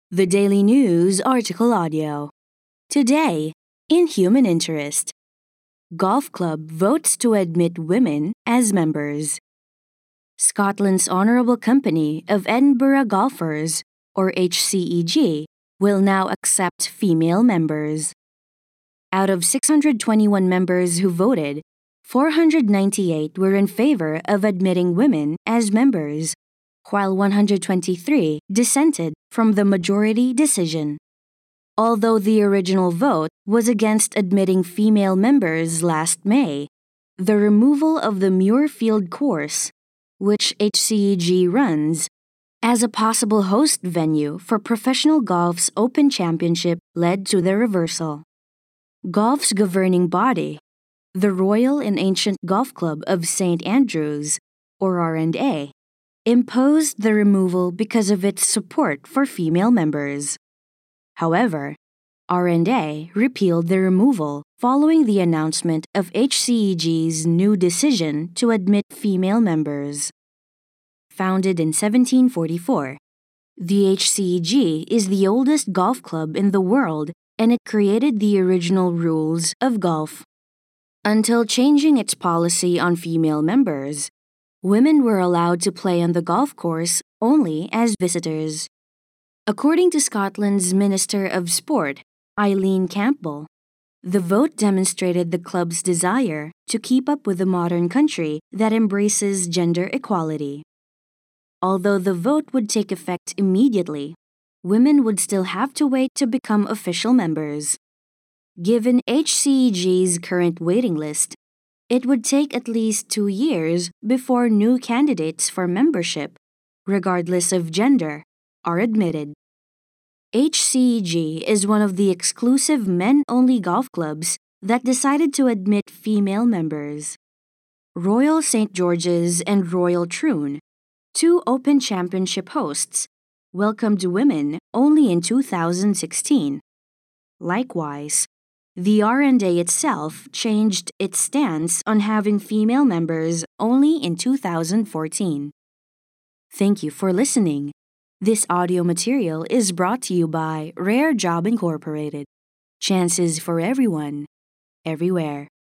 The Daily News Article Audio. Today, in Human Interest, Golf Club votes to admit women as members. Scotland's Honourable Company of Edinburgh Golfers, or HCEG, will now accept female members. Out of 621 members who voted, 498 were in favour of admitting women as members, while 123 dissented from the majority decision. Although the original vote was against admitting female members last May, the removal of the Muirfield course, which HCEG runs, as a possible host venue for professional golf's Open Championship led to the reversal. Golf's governing body, the Royal and Ancient Golf Club of St Andrews, or R&A, imposed the removal because of its support for female members. However, R&A repealed the removal following the announcement of HCEG's new decision to admit female members. Founded in 1744, the HCEG is the oldest golf club in the world, and it created the original rules of golf. Until changing its policy on female members, women were allowed to play on the golf course only as visitors. According to Scotland's Minister of Sport, Eileen Campbell, the vote demonstrated the club's desire to keep up with a modern country that embraces gender equality. Although the vote would take effect immediately, women would still have to wait to become official members. Given HCEG's current waiting list, it would take at least 2 years before new candidates for membership, regardless of gender, are admitted. HCEG is one of the exclusive men-only golf clubs that decided to admit female members. Royal St George's and Royal Troon, two Open Championship hosts, welcomed women only in 2016. Likewise, the R&A itself changed its stance on having female members only in 2014. Thank you for listening. This audio material is brought to you by Rare Job Incorporated. Chances for everyone, everywhere.